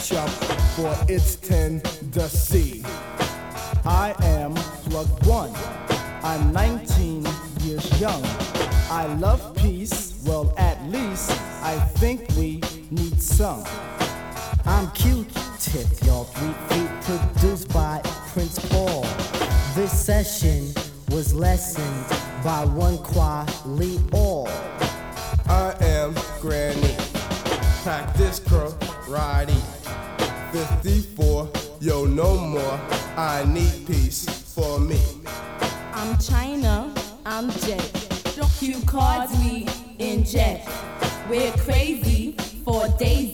ketchup for its tendency. I am Slug One. I'm 19 years young. I love peace, well at least I think we need some. I'm Q-Tip, y'all 3 feet, produced by Prince Paul. This session was lessened by one Kweli All. I am Granny. Pack this karate. 54, yo, no more. I need peace for me. I'm China, I'm Jet. Q cards we inject. We're crazy for days.